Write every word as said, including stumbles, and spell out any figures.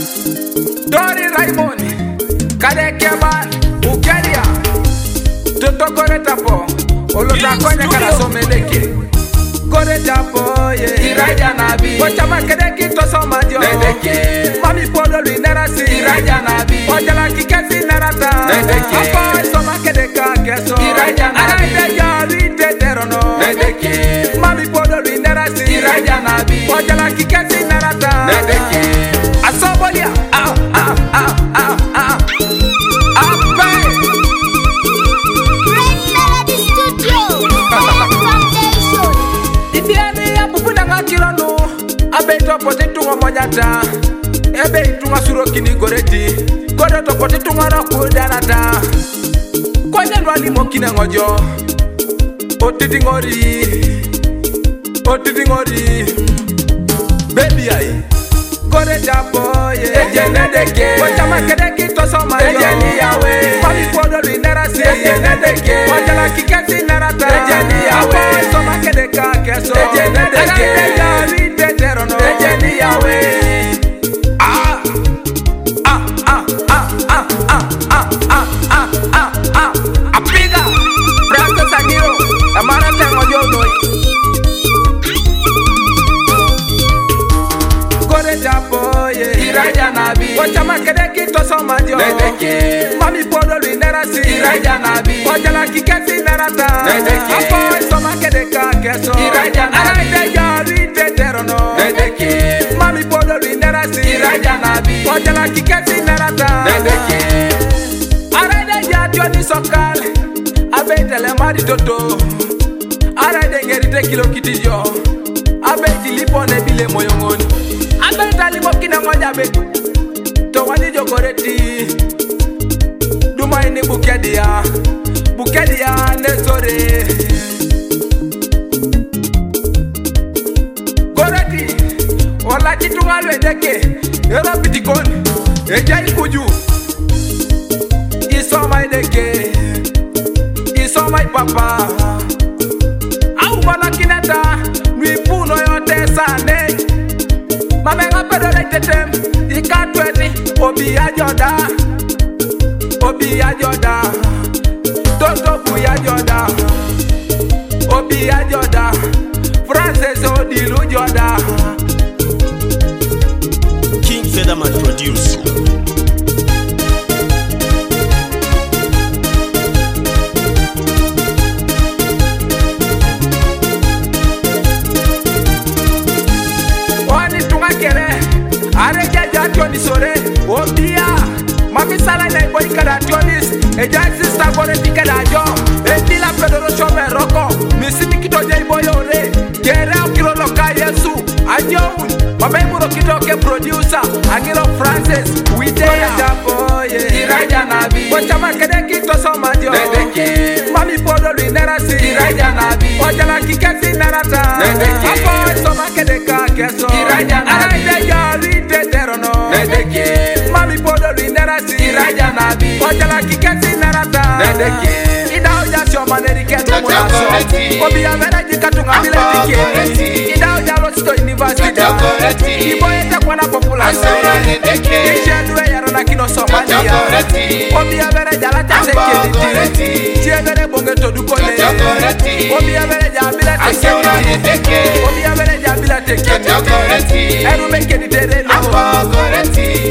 Dori Raymond, Kade Keban, Ukelia, Toto Kore Tapo, Olota Konya Karaso Meleke, Kore Tapo, ye, Iraja Nabi, Wachama Kedeki to Somadio, Nedeke, Mami Polo Linerasi, Iraja Nabi, Wajala Kikesi Narata, Nedeke, Apa Soma Kedeka Keso, Iraja Nabi, Araja Rite Terono, Nedeke, Mami Polo Linerasi, Iraja Nabi, Wajala Kikesi Narata, Nedeke, Asobolia, ah, ah, ah, ah, ah, ah, Great Melody Studio, Foundation. Indiani ya bubuna ngakirono, abeto pote tunga monyata, ebe tunga suro kini goreti, kodo to pote tunga roku danata, kwanya nwali mokina ngojo, otiti ngori, otiti ngori, baby ai. Kore japo ye ejene deke wachama kedeki to soma yo ejeni yawe mami podo linerasi ejene deke wajala kikesi narata ejeni yawe soma kedeka keso ejene deke ejari teterono ejeni yawe ah ah ah ah ah ah ah ah ah ah ah apiga Franco Sagiro amara tengo yo doy Japo ye Iraja Nabi Wachama kedeki to somadio Nedeke Mami podo linerasi Iraja Nabi Wajala kikesi narata Nedeke Apo soma kedeka keso Iraja Nabi Araide yari teterono Nedeke Mami podo linerasi Iraja Nabi Wajala kikesi narata Nedeke Araide yatyo ni sokal Abetele mari toto Araide ngerite kilo kitijo Abeti lipo nebile moyongoni Abel talimo kina ngoja be to wani jogoreti Duma ini bukedia bukedia nesore Goreti wala kitunga lwedeke Ero pitikon eja ikuju Iso my deke Iso my papa Au wala kineta Nwipuno yote sane Mamenga pedo tetem, ikatweni, obi ajoda, obi ajoda, toto buya joda, obi ajoda, Frances odilu joda. King Featherman produce. Areja jatoni sore, obia Mami sala na ibo ikada tionis Eja sister gore tikada jo Eti la pedoro shome roko Misimi kito je ibo yore Kere okiro loka yesu Ajoun Mama imuro kito ke producer Angiro Francis Widea Japo ye Iraja Nabi Wachama kede kito soma jo Nedeke Mami podo linerasi Iraja Nabi Wajala kikesi narata Nedeke Apo soma kede ka keso Iraja Nabi Araide yari teterono Nedeke Mami podo linerasi Iraja Nabi Wajala kikesi narata Nedeke Ida uja sio manerike tumulaso Obi avera jika tunga bile tike Ida uja losito university Ibo ete kwa na population Ishenduwe yaro na kino Somalia Obi avera jala cha security Chievere bonge toduko ne Obi avera jabila teke Obi avera jabila teke Eru meke ni tere no